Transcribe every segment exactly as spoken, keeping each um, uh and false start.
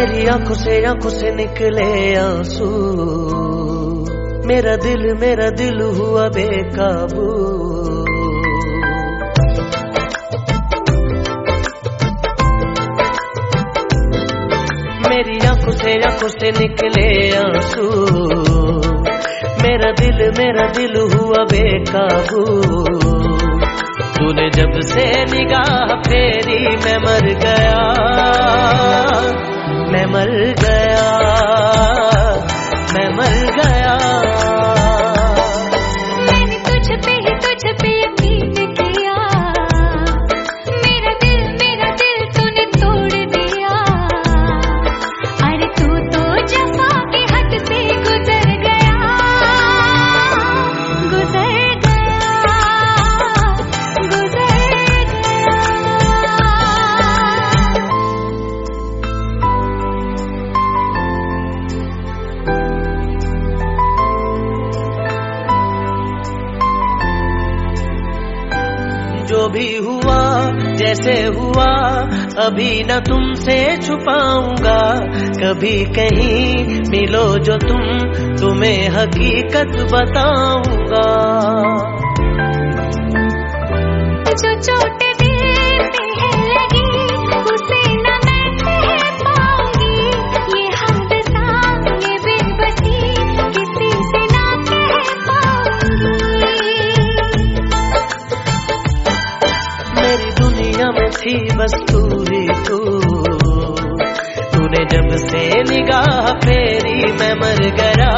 मेरी आंखों से आंखों से निकले आंसू, मेरा दिल मेरा दिल हुआ बेकाबू। मेरी आंखों से आंखों से निकले आंसू, मेरा दिल मेरा दिल हुआ बेकाबू। तूने जब से निगाह फेरी मैं मर गया, मैं मर गया, मैं मर गया। मैंने तुझ पे ही तुझ पे यकीन किया, मेरा दिल मेरा दिल तूने तोड़ दिया। अरे तू तो जफा के हद से गुजर गया, गुजर गया, गुजर गया। जो भी हुआ जैसे हुआ अभी न तुमसे छुपाऊंगा। कभी कहीं मिलो जो तुम, तुम्हें हकीकत बताऊंगा। जो चोट दिल पे है लगी उसे न मैं सह पाऊंगी। ये हादसा ये बेबसी किसी से ना कह पाऊंगी। मेरी दुनिया में थी बस तू ही तू, तूने जब से निगाह फेरी मैं मर गया,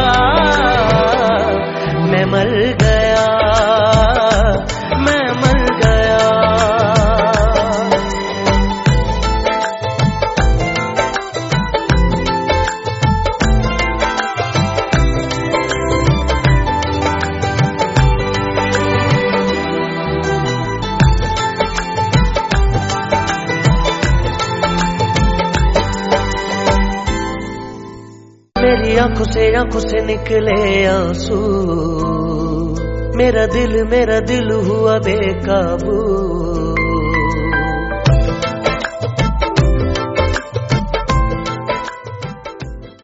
मैं मर गया, मैं मर गया। मेरी आंखों से आंखों से निकले आंसू, मेरा दिल मेरा दिल हुआ बेकाबू।